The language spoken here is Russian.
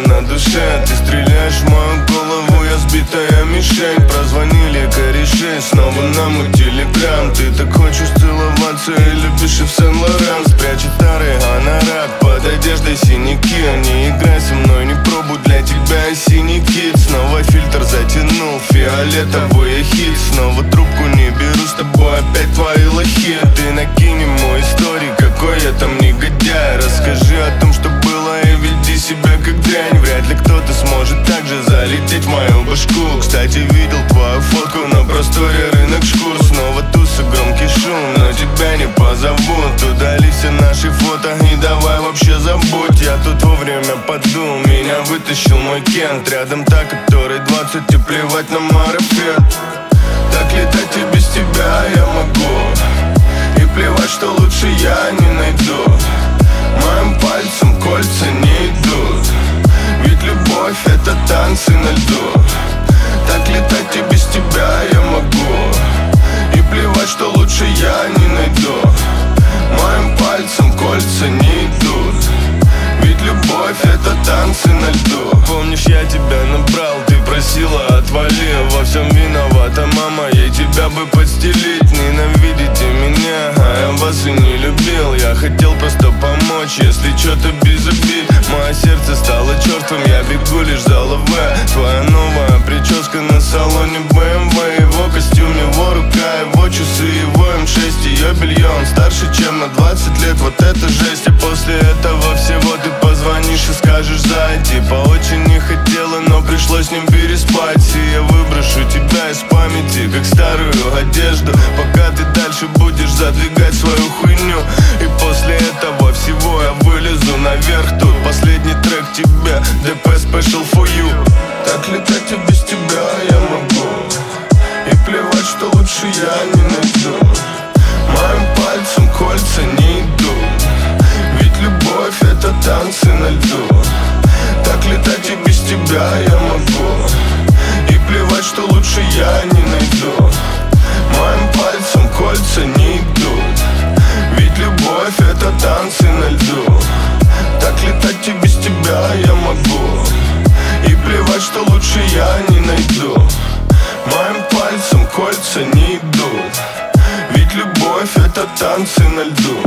на душе. Ты стреляешь в мою голову, я сбитая мишень. Прозвонили корешей, снова на мой телеграм. Ты так хочешь целоваться и любишь и в Сен-Лоран. Спрячет старый гонорар под одеждой синяки. Не играй со мной, не пробуй, для тебя и синий кит. Снова фильтр затянул, фиолетовый хит. Снова трубку не беру, с тобой опять твои лохи. Ты накинь ему истории, какой я там негодяй. Расскажи о том, что было, и веди себя как дрянь. Вряд ли кто-то сможет так же залететь в мою башку. Кстати, видел твою фотку на просторе рынок шкур. Снова туса, громкий шум, но тебя не позовут. Удали все наши фото и давай вообще забудь. Я тут вовремя подумал, меня вытащил мой Кент. Рядом та, которой 20 и плевать на марафет. Так летать и без тебя я могу, и плевать, что лучше я не найду. Моим пальцем кольца не идут, ведь любовь это танцы на льду. Так летать и без тебя я могу, и плевать, что лучше я не найду. Моим пальцем кольца не идут, ведь любовь это танцы на льду. Помнишь, я тебя набрал, ты просила отвали. Во всем виновата мама, ей тебя бы подстелить. Ненавидите меня, а я вас и не любил. Я хотел просто помочь, если что-то без обид. Мое сердце стало чертовым, я бегу лишь за лаве. Твоя новая прическа на салоне BMW. Его костюм, его рука, его часы, его М6. Ее белье, он старше, чем на 20 лет. Вот это жесть, и после этого всего ты позвонишь и скажешь зайти. По очень не хотела, но пришлось с ним переспать. И я выброшу тебя из памяти, как старую одежду, пока ты дальше будешь задвигать свою хуйню. И после этого всего я вылезу наверх. Тут последний трек тебе, ДП Special for you. Так летать и без тебя я могу, и плевать, что лучше я не найду. Моим пальцем кольца не идут, ведь любовь это танцы на льду. Так летать и без тебя я могу, и плевать, что лучше я не найду. Моим пальцем кольца не идут, ведь любовь это танцы на льду. Так летать и без тебя я могу, и плевать, что лучше я не найду. Моим пальцем кольца не идут, ведь любовь это танцы на льду.